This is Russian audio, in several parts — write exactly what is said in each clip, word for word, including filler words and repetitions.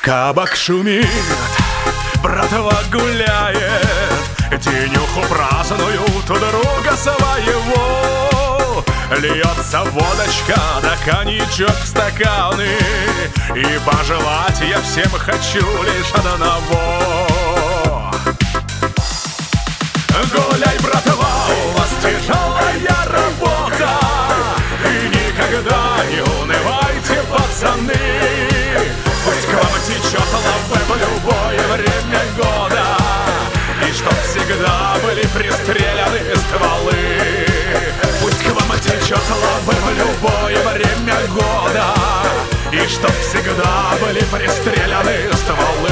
Кабак шумит, братва гуляет, денюху празднуют у друга своего. Льется водочка, да коньячок в стаканы, и пожелать я всем хочу лишь одного. Гуляй, братва, у вас тяжелая работа, и никогда не унывайте, пацаны. Пусть к вам течет лавы в любое время года, и чтоб всегда были пристреляны стволы. Пусть к вам течет лавы в любое время года, и чтоб всегда были пристреляны стволы.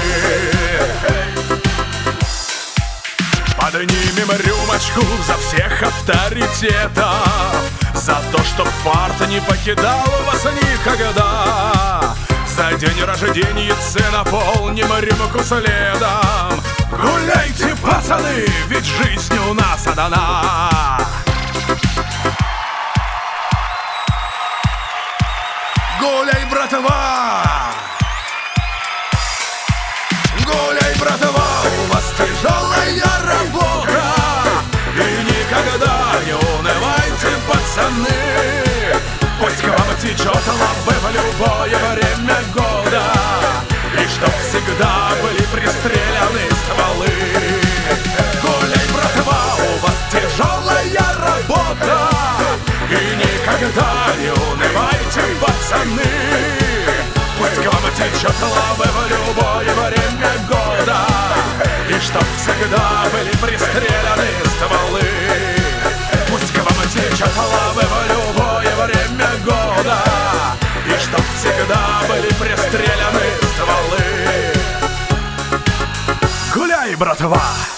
Поднимем рюмочку за всех авторитетов, за то, чтоб фарт не покидал вас никогда. За день рождения наполним рюмку следом. Гуляйте, пацаны, ведь жизнь у нас одна. Гуляй, братва! Гуляй, братва, у вас тяжелая работа, и никогда не унывайте, пацаны. Пусть к вам течет лавы в любое время года, и чтоб всегда были пристреляны стволы. Гуляй, братва, у вас тяжелая работа, и никогда не унывайте, пацаны. Пусть к вам течет лавы в любое время года, и чтоб всегда были пристреляны стволы. Пусть к вам течет лавы в любое время года, и чтоб всегда были пристреляны стволы. Гуляй, братва!